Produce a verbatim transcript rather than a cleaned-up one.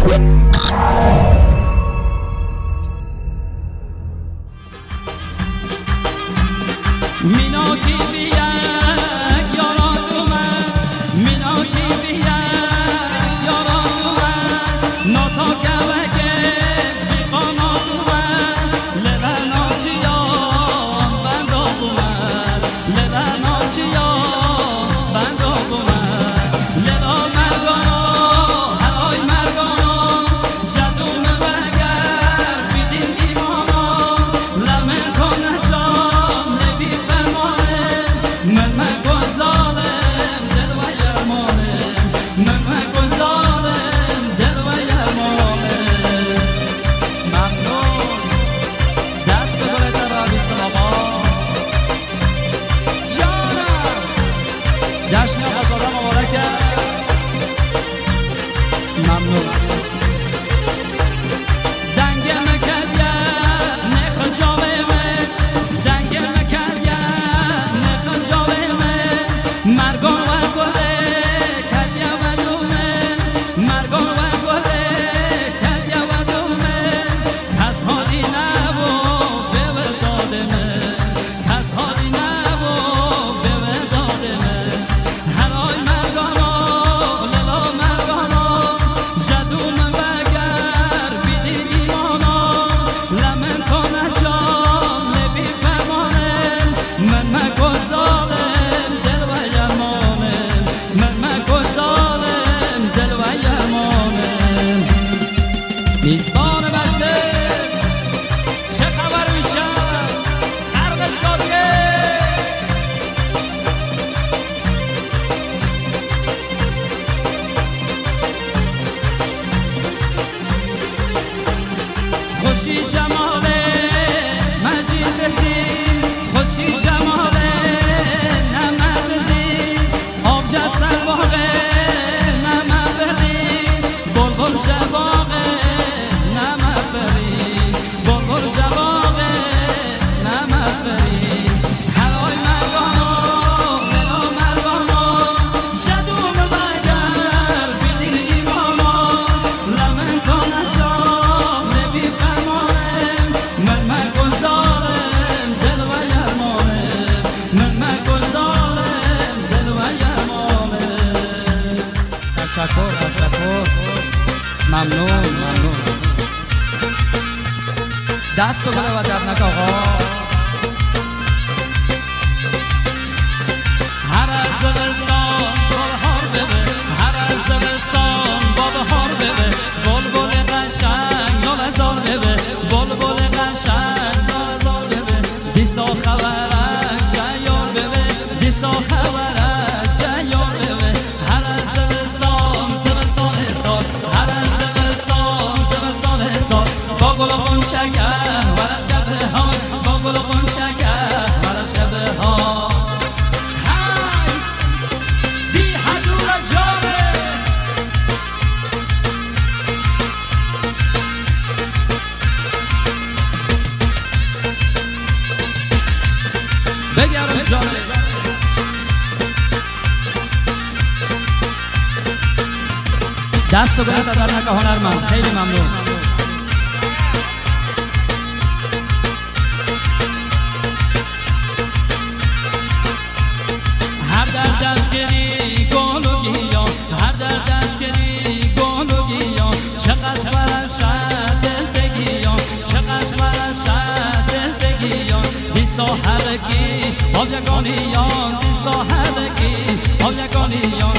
خوشی جماله مجید زین، خوشی جماله نمد زین، آب جسر باغه نمد برین، بلبل جواغه نمد برین، بلبل جواغه نمد برین. هرای مردانو بلا مردانو جدوم بگر بیدین ایمانو لمن کنه جام نبی فرمانم من مکن ظالم دل و یرمانم من مکن ظالم دل و یرمانم. تشکر تشکر ممنون ممنون. دست و گل و درنک آقا. هر از زمستان بهار بده، هر از زمستان با بهار بده، بلبل قشنگ نالزار بده، بلبل قشنگ نالزار بده، دیسا خبرک جیار بده، دیسا خبرک جیار بده. هر از زمستان زمستان حساب، هر از زمستان زمستان حساب، با گل و شکر ورش کرده ها، با گل و شکر ورش کرده ها. های بی حدور جانه بگرم جانه. دست و گل درنک هنرمند، خیلی ممنون. هر در دستگیری گل و گیان، هر در دستگیری گل و گیان، چقدر برم شد دل بگیان، چقدر برم شد دل بگیان. دیسا هرکی آب یگانیان، دیسا هرکی آب یگانیان.